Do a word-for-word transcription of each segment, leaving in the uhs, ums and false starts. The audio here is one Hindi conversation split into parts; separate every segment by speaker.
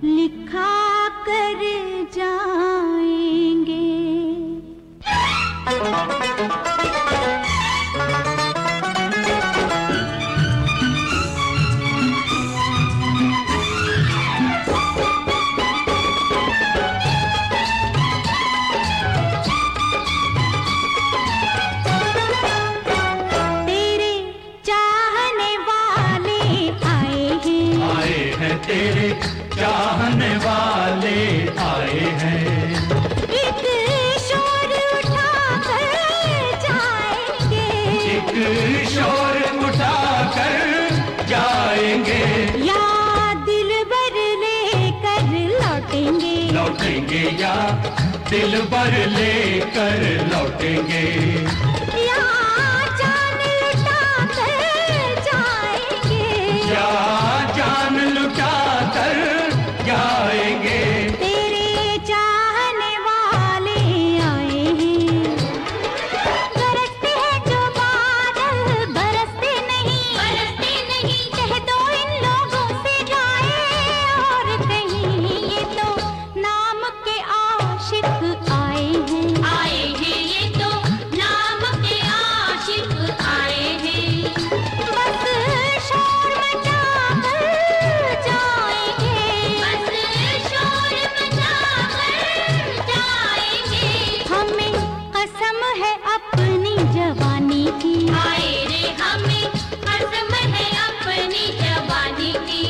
Speaker 1: लिखा कर जाएंगे।
Speaker 2: तेरे चाहने वाले आए हैं,
Speaker 1: एक शोर उठा कर जाएंगे,
Speaker 2: एक शोर उठा कर जाएंगे,
Speaker 1: या दिल भर लेकर लौटेंगे,
Speaker 2: लौटेंगे या दिल भर लेकर लौटेंगे,
Speaker 1: या जान लुटा कर जाएंगे,
Speaker 2: या जान लुटा कर जाएंगे।
Speaker 1: तेरे चाहने वाले आए हैं, बरसते हैं जो बादल बरसते नहीं, बरसते नहीं, कह दो इन लोगों से जाए और कहीं, ये तो नाम के आशिक आए हैं, आए हैं, ये तो नाम के आशिक आए हैं, बस शोर मचा कर जाएंगे, बस शोर मचा कर जाएंगे, हमें कसम है अपनी जवानी की, हाय रे हमें कसम है अपनी जवानी की,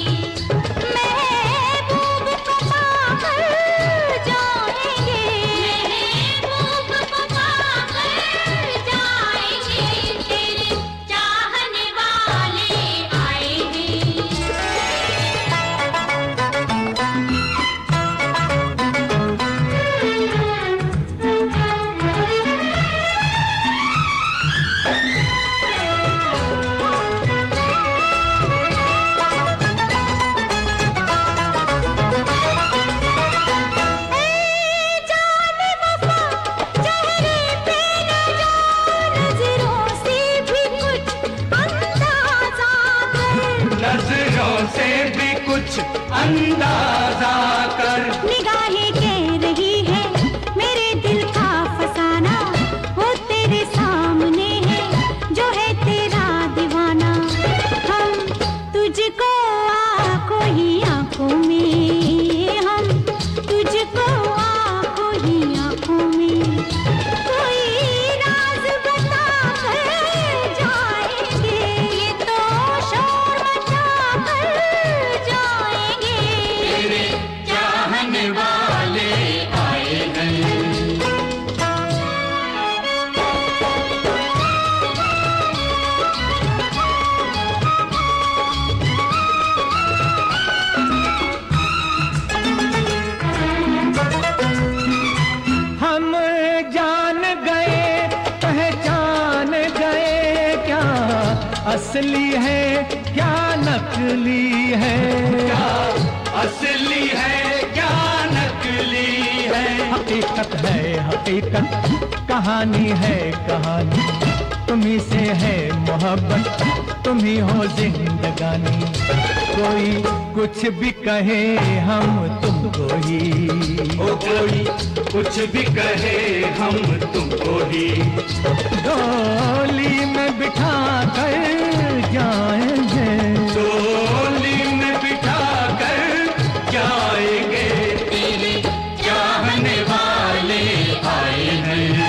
Speaker 1: महबूब को पाकर जाएंगे, महबूब को पाकर जाएंगे, तेरे चाहने वाले आए हैं। जाने वफा चेहरे पे नजरों से भी कुछ अंदाजा कर,
Speaker 2: नजरों से भी कुछ अंदाजा कर,
Speaker 1: निगाहें कह रही है मेरे दिल का फसाना, वो तेरे सामने है जो है तेरा दीवाना, हम तुझको आंखों ही आंखों में, हम तुझको आंखों ही आंखों में, कोई राज बता कर जाएंगे, ये तो शोर मचा कर जाएंगे,
Speaker 2: तेरे चाहने वाले आए हैं। हम जान गए पहचान गए, क्या असली है क्या नकली है, क्या असली है क्या नकली है, हकीकत है हकीकत, कहानी है कहानी, तुम्ही से है मोहब्बत, तुम ही हो जिंदगानी, कोई कुछ भी कहे हम तुमको ही, ओ कोई कुछ भी कहे हम तुमको ही, डोली में बिठा कर जाएंगे, डोली में बिठा कर जाएंगे, तेरे चाहने वाले आए हैं।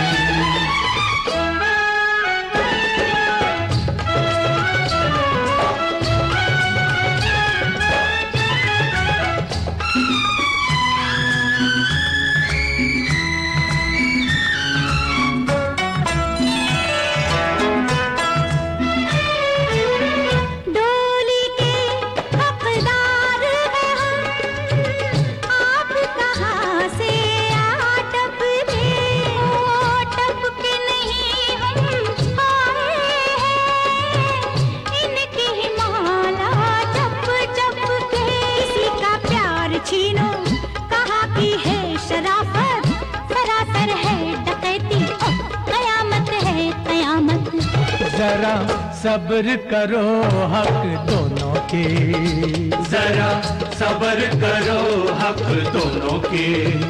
Speaker 1: डोली के हकदार हैं हम, आप कहाँ से आ टपके, ओ टपके नहीं हम आए हैं, इनकी ही माला जप जप के, किसी का प्यार छीनो कहाँ की है शराफत, सरासर है डकैती, ओ कयामत है कयामत,
Speaker 2: जरा सब्र करो हक दोनों के, जरा सब्र करो हक दोनों के,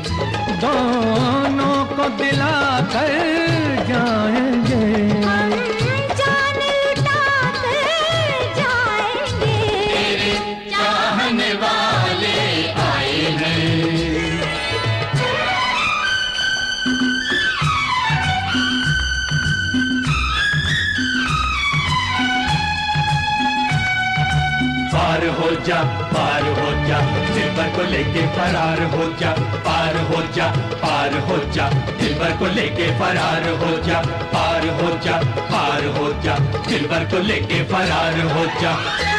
Speaker 2: दोनों को दिला कर जाएंगे,
Speaker 1: हम जान लुटा कर जाएंगे।
Speaker 2: तेरे चाहने वाले आए हैं। पार हो जा, पार हो जा, दिलबर को लेके फरार हो जा, पार हो जा, पार हो जा, दिलबर को लेके फरार हो जा, पार हो जा, पार हो जा, दिलबर को लेके फरार हो जा।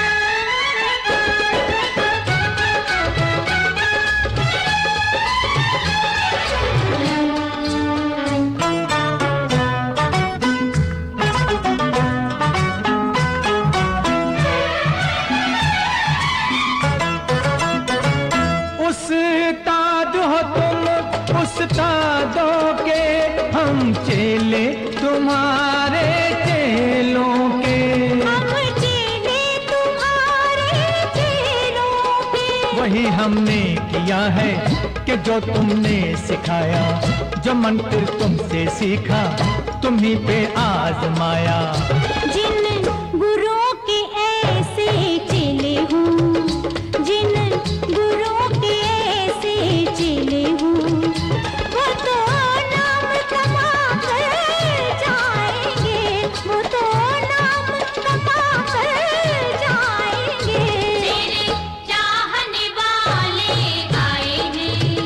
Speaker 2: उस्ताद हो तुम उस्तादों के, हम चेले तुम्हारे चेलों के,
Speaker 1: हम चेले तुम्हारे चेलों के।
Speaker 2: वही हमने किया है कि जो तुमने सिखाया, जो मंत्र तुमसे सीखा तुम्ही पे आजमाया।
Speaker 1: जिन गुरुओं के ऐसे चेले हूँ, जिन गुरुओं के ऐसे चेले हूँ, वो तो नाम कमा कर जाएंगे, वो तो नाम कमा कर जाएंगे। तेरे चाहने वाले आए हैं।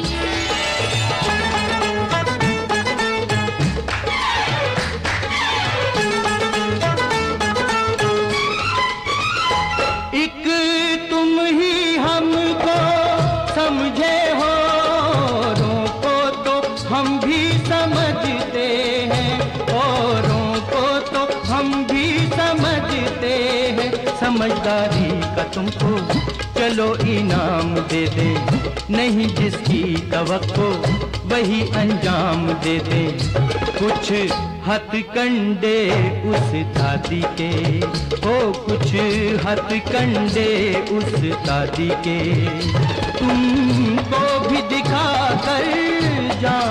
Speaker 2: एक तुम ही हमको समझे हो, औरों को तो हम भी समझते हैं, औरों को तो हम भी समझते हैं। समझदारी का तुमको चलो इनाम दे दे, नहीं जिसकी तवक्को वही अंजाम दे दे। कुछ हथकंडे उस दादी के, हो कुछ हथकंडे उस दादी के, तुमको भी दिखा कर जा